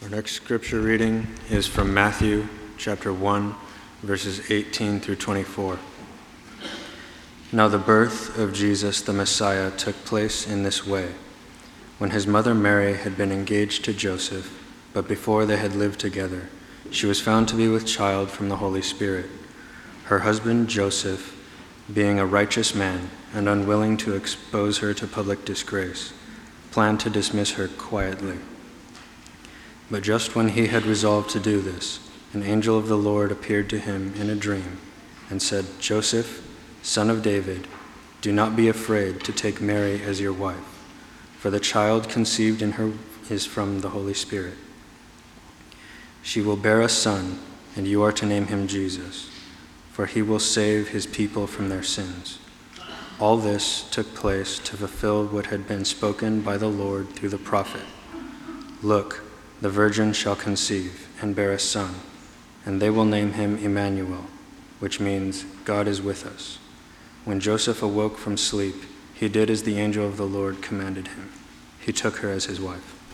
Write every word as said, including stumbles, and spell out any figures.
Our next scripture reading is from Matthew chapter one, verses eighteen through twenty-four. Now the birth of Jesus the Messiah took place in this way. When his mother Mary had been engaged to Joseph, but before they had lived together, she was found to be with child from the Holy Spirit. Her husband Joseph, being a righteous man and unwilling to expose her to public disgrace, planned to dismiss her quietly. But just when he had resolved to do this, an angel of the Lord appeared to him in a dream and said, "Joseph, son of David, do not be afraid to take Mary as your wife, for the child conceived in her is from the Holy Spirit. She will bear a son, and you are to name him Jesus, for he will save his people from their sins." All this took place to fulfill what had been spoken by the Lord through the prophet. "Look, the virgin shall conceive and bear a son, and they will name him Emmanuel," which means God is with us. When Joseph awoke from sleep, he did as the angel of the Lord commanded him. He took her as his wife.